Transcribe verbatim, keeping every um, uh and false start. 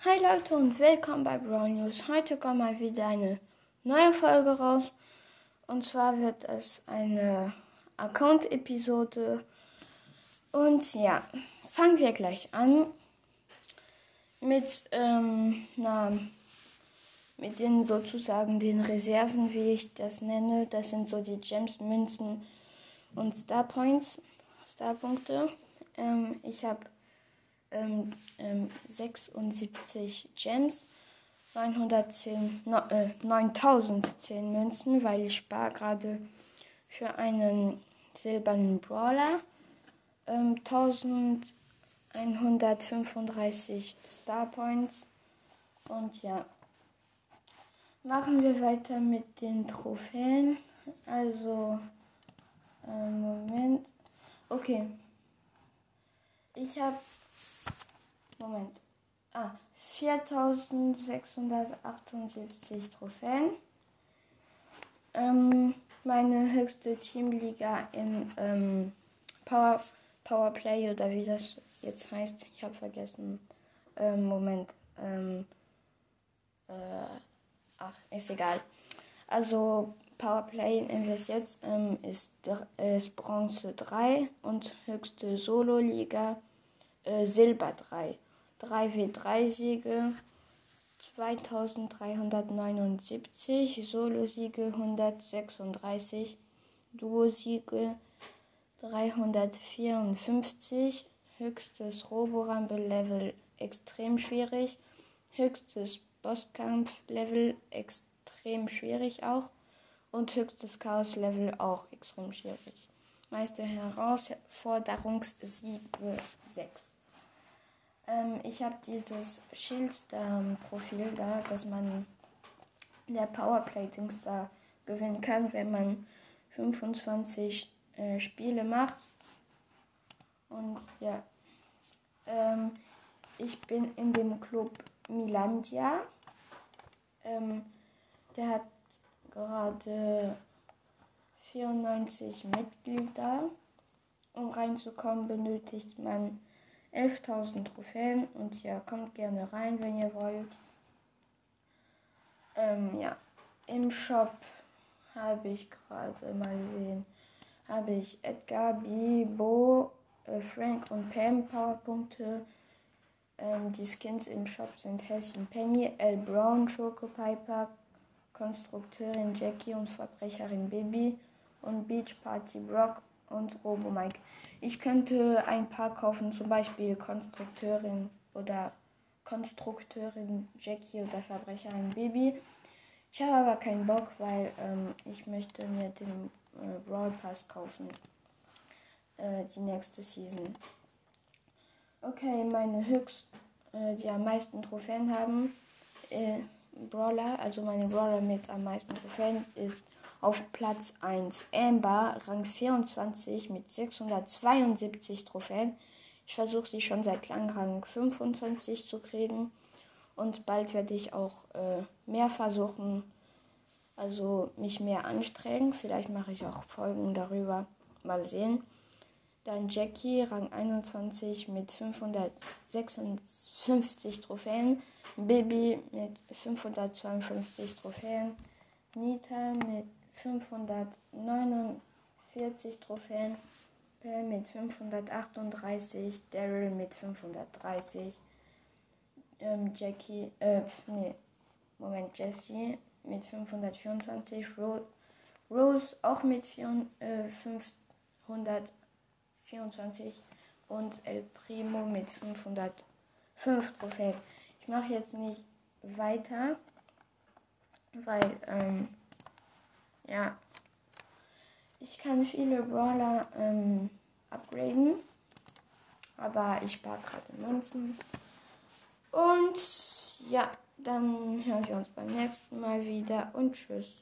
Hi Leute und willkommen bei Brawl News. Heute kommt mal wieder eine neue Folge raus. Und zwar wird es eine Account-Episode. Und ja, fangen wir gleich an mit, ähm, na, mit den sozusagen den Reserven, wie ich das nenne. Das sind so die Gems, Münzen und Star Points, Starpunkte. Ähm, ich habe ähm, ähm, sechsundsiebzig Gems, neunhundertzehn, no, äh, neuntausendzehn Münzen, weil ich spare gerade für einen silbernen Brawler, ähm, eintausendeinhundertfünfunddreißig Star Points. Und ja, machen wir weiter mit den Trophäen. Also, äh, Moment. Okay. Ich habe, Moment. Ah, viertausendsechshundertachtundsiebzig Trophäen. Ähm, meine höchste Teamliga in ähm, Power, Powerplay oder wie das jetzt heißt. Ich habe vergessen. Ähm, Moment. Ähm, äh, ach, ist egal. Also Powerplay nennen wir es jetzt, ähm, ist, ist Bronze drei und höchste Solo-Liga äh, Silber drei. drei W drei Siege, zweitausenddreihundertneunundsiebzig, Solo-Siege hundertsechsunddreißig, Duo-Siege dreihundertvierundfünfzig, höchstes Robo-Rumble-Level extrem schwierig, höchstes Bosskampf-Level extrem schwierig auch und höchstes Chaos-Level auch extrem schwierig. Meiste Herausforderungssiege sechs. Ähm, ich habe dieses Schildstar-Profil da, dass man der Powerplay-Dings da gewinnen kann, wenn man fünfundzwanzig äh, Spiele macht. Und ja, ähm, ich bin in dem Club Milandia. Ähm, der hat gerade vierundneunzig Mitglieder. Um reinzukommen, benötigt man elftausend Trophäen. Und ja, kommt gerne rein, wenn ihr wollt. Ähm, ja, im Shop habe ich gerade mal sehen, habe ich Edgar, B, Bo, äh, Frank und Pam Powerpunkte. Ähm, die Skins im Shop sind Häschen Penny, L. Brown, Choco Piper, Konstrukteurin Jackie und Verbrecherin Baby und Beach Party Brock und Robo Mike. Ich könnte ein paar kaufen, zum Beispiel Konstrukteurin oder Konstrukteurin Jackie oder Verbrecherin Baby. Ich habe aber keinen Bock, weil ähm, ich möchte mir den äh, Brawl Pass kaufen. Äh, die nächste Season. Okay, meine höchst, äh, die am meisten Trophäen haben, äh, Brawler, also meine Brawler mit am meisten Trophäen ist auf Platz eins Amber, Rang vierundzwanzig mit sechshundertzweiundsiebzig Trophäen. Ich versuche sie schon seit langem Rang fünfundzwanzig zu kriegen und bald werde ich auch äh, mehr versuchen, also mich mehr anstrengen. Vielleicht mache ich auch Folgen darüber, mal sehen. Dann Jackie, Rang einundzwanzig mit fünfhundertsechsundfünfzig Trophäen. Bibi mit fünfhundertzweiundfünfzig Trophäen. Nita mit fünfhundertneunundvierzig Trophäen. Pam mit fünfhundertachtunddreißig. Daryl mit fünfhundertdreißig. Ähm, Jackie, äh, nee, Moment, Jessie mit fünfhundertvierundzwanzig. Ro- Rose auch mit fünfhundertvierundzwanzig und El Primo mit fünfhundertfünf Trophäen. Ich mache jetzt nicht weiter, weil, ähm, ja, ich kann viele Brawler ähm, upgraden, aber ich spare gerade Münzen. Und ja, dann hören wir uns beim nächsten Mal wieder und tschüss.